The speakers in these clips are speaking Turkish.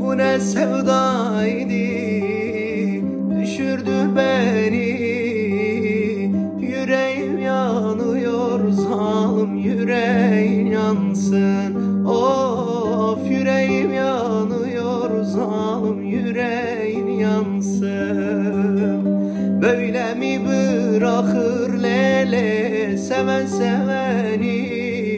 Bu ne sevdaydı, düşürdü beni. Yüreğim yanıyor, zalim yüreğin yansın. Of, yüreğim yanıyor, zalim yüreğin yansın. Böyle mi bırakır lele seven seveni?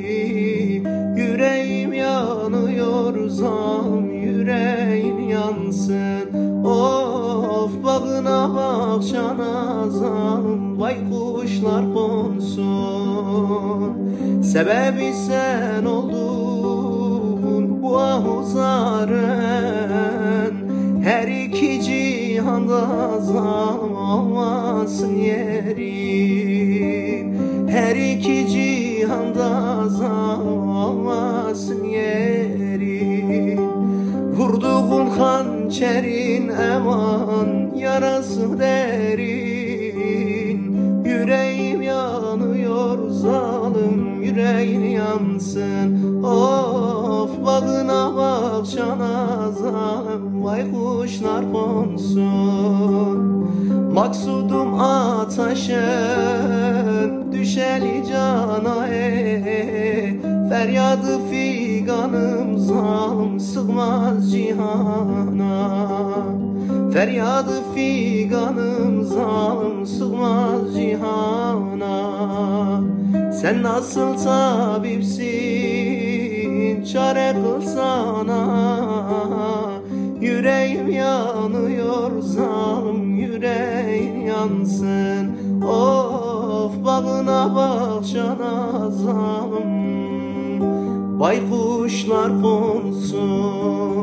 Yüreğim yanıyor, zalim yüreğin yansın. Of, bağına bahçana zalim baykuşlar konsun. Sebebi sen oldun bu ahuzarın. Her iki cihanda zalim olmasın yerin. Her iki cihanda zalim olmasın yerin. Vurduğun hançerin eman, yarası derin. Yüreğim yanıyor, zalim yüreğin yansın. Of, bağına bahçana zalim baykuşlar konsun. Maksudum ataşın, düşeli cana feryadı figanım zalim sığmaz cihana. Feryadı figanım zalim sığmaz cihana. Sen nasıl tabipsin, çare kılsana. Yüreğim yanıyor, zalim yüreğin yansın. Of, bağına bahçana zalim baykuşlar konsun.